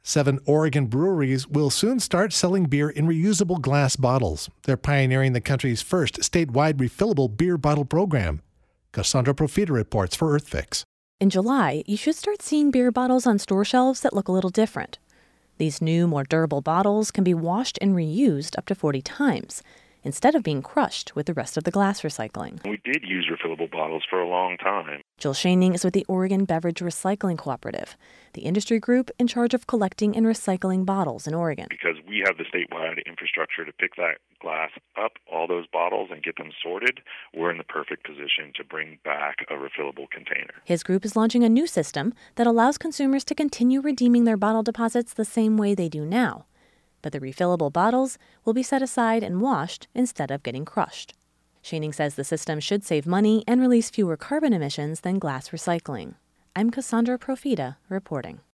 7 Oregon breweries will soon start selling beer in reusable glass bottles. They're pioneering the country's first statewide refillable beer bottle program. Cassandra Profita reports for EarthFix. In July, you should start seeing beer bottles on store shelves that look a little different. These new, more durable bottles can be washed and reused up to 40 times, instead of being crushed with the rest of the glass recycling. We did use refillable bottles for a long time. Jill Schoening is with the Oregon Beverage Recycling Cooperative, the industry group in charge of collecting and recycling bottles in Oregon. Because we have the statewide infrastructure to pick that glass up, all those bottles, and get them sorted, we're in the perfect position to bring back a refillable container. His group is launching a new system that allows consumers to continue redeeming their bottle deposits the same way they do now. But the refillable bottles will be set aside and washed instead of getting crushed. Schoening says the system should save money and release fewer carbon emissions than glass recycling. I'm Cassandra Profita reporting.